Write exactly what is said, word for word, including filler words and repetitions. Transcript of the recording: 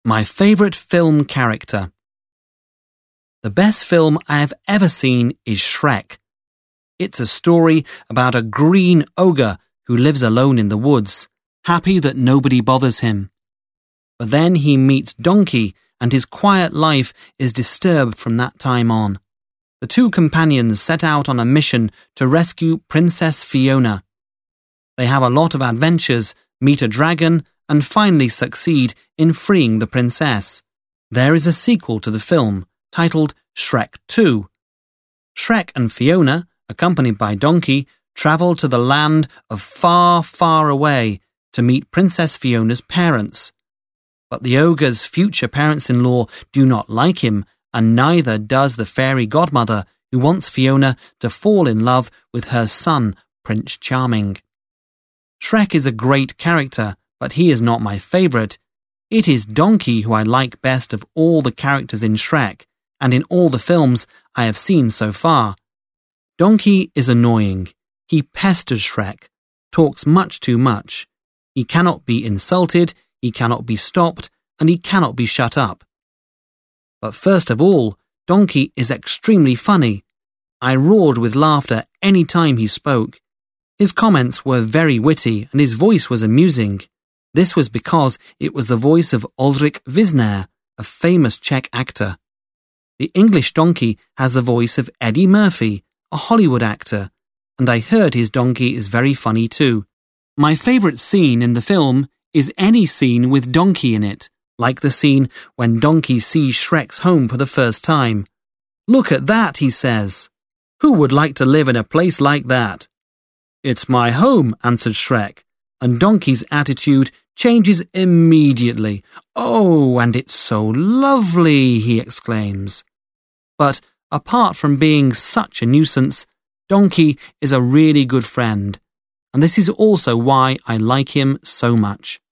My favourite film character. The best film I have ever seen is Shrek. It's a story about a green ogre who lives alone in the woods, happy that nobody bothers him. But then he meets Donkey, and his quiet life is disturbed from that time on. The two companions set out on a mission to rescue Princess Fiona. They have a lot of adventures, meet a dragon, and finally succeed in freeing the princess. There is a sequel to the film, titled Shrek two. Shrek and Fiona, accompanied by Donkey, travel to the land of far, far away to meet Princess Fiona's parents. But the ogre's future parents-in-law do not like him, and neither does the fairy godmother, who wants Fiona to fall in love with her son, Prince Charming. Shrek is a great character, but he is not my favourite. It is Donkey who I like best of all the characters in Shrek, and in all the films I have seen so far. Donkey is annoying. He pesters Shrek, talks much too much. He cannot be insulted, he cannot be stopped, and he cannot be shut up. But first of all, Donkey is extremely funny. I roared with laughter any time he spoke. His comments were very witty and his voice was amusing. This was because it was the voice of Ulrich Wisner, a famous Czech actor. The English Donkey has the voice of Eddie Murphy, a Hollywood actor, and I heard his donkey is very funny too. My favourite scene in the film is any scene with Donkey in it, like the scene when Donkey sees Shrek's home for the first time. "Look at that," he says. "Who would like to live in a place like that?" "It's my home," answered Shrek, and Donkey's attitude changes immediately. "Oh, and it's so lovely," he exclaims. But apart from being such a nuisance, Donkey is a really good friend, and this is also why I like him so much.